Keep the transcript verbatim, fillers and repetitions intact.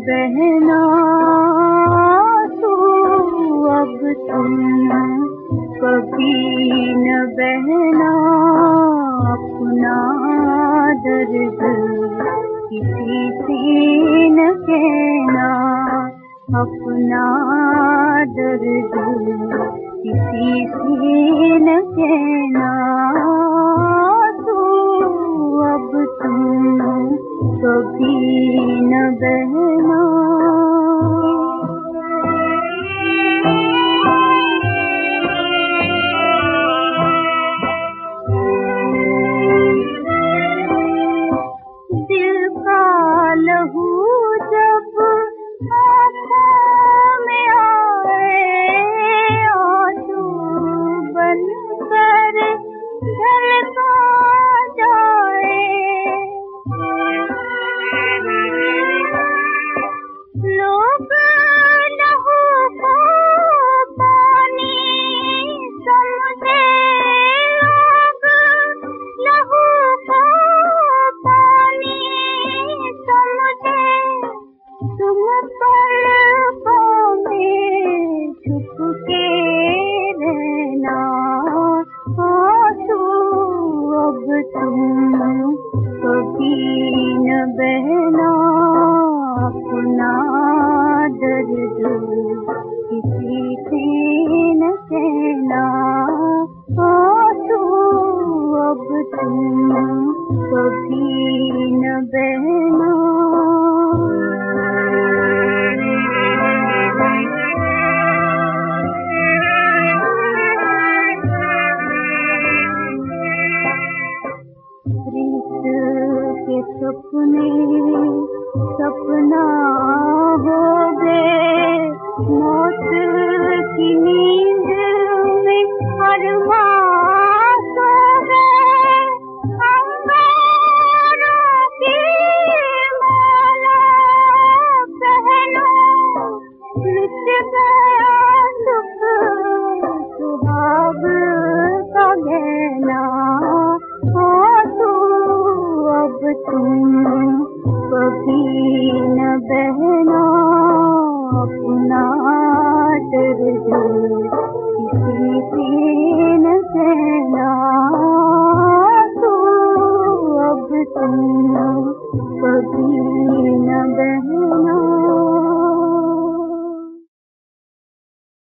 बहना तू अब तुम कभी न बहना, अपना दर्द किसी से न कहना, अपना दर्द किसी से न कहना। तू अब तुम कभी न बहना। दिल का लहू जब आँखों में आए, आंसू बनकर ढलका जाए। लोग लहू को पानी समझे, लोग लहू को पानी समझे, तुम पलकों में छुप के रहना। आंसू अब तुम कभी न बहना, अपना दर्द किसी से न कहना। आंसू अब तुम कभी न बहना। के सपने सपना हो गए, मौत की